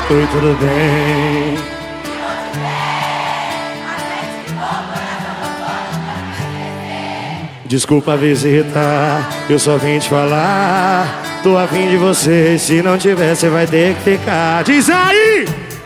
Oi, tudo bem? Desculpa a visita, eu só vim te falar. Tô afim de você, se não tiver cê vai ter que ficar. Diz aí!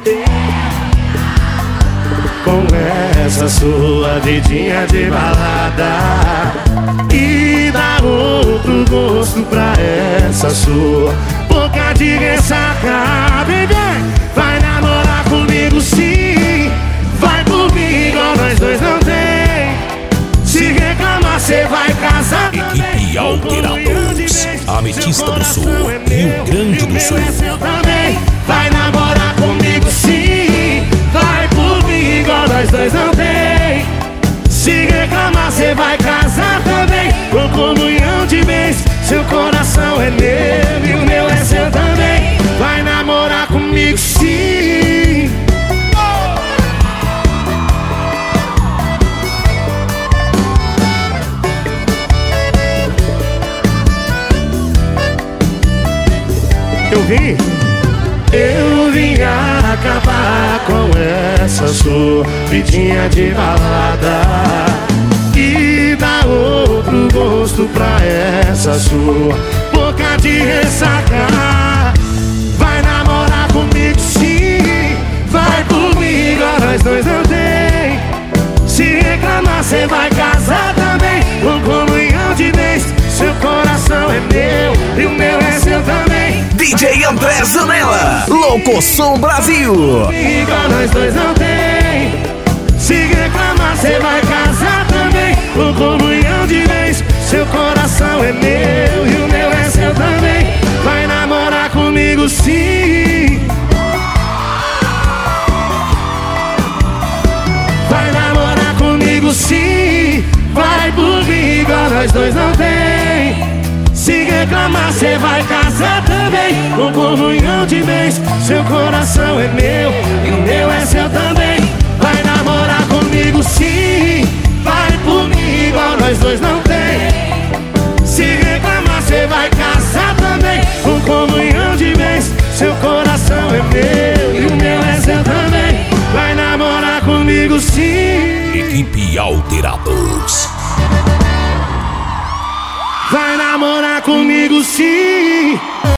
Com essa sua vidinha de balada e dá outro gosto pra essa sua boca de ressaca. Bebê, vai namorar comigo sim. Vai por mim igual nós dois não tem. Se reclamar cê vai casar também. Equipe Alteradores, Ametista do Sul, Rio Grande do Sul. Vai namorar comigo sim. Vai por mim igual nós dois não tem. Se reclamar cê vai casar também. Com comunhão de bens, seu coração é meu e o meu é seu também. Vai namorar comigo sim. Eu vim acabar com essa sua vidinha de balada e dar outro gosto pra essa sua boca de ressaca. Vai namorar comigo sim. Vai comigo, nós dois não tem. Se reclamar cê vai casar também. Com comunhão de bens, seu coração é meu e o meu é seu também. DJ André Zanella, Locoção Brasil. Igual nós dois não tem. Se reclamar cê vai casar também. Com comunhão de bens, seu coração é meu e o meu é seu também. Vai namorar comigo sim. Vai namorar comigo sim. Vai por mim igual nós dois não tem. Se reclamar cê vai casar também. Com comunhão de bens, seu coração é meu e o meu é seu também. Vai namorar comigo sim. Vai por mim igual nós dois não tem. Se reclamar cê vai casar também. Com comunhão de bens, seu coração é meu e o meu é seu também. Vai namorar comigo sim. Equipe Alteradores. Vai namorar comigo sim.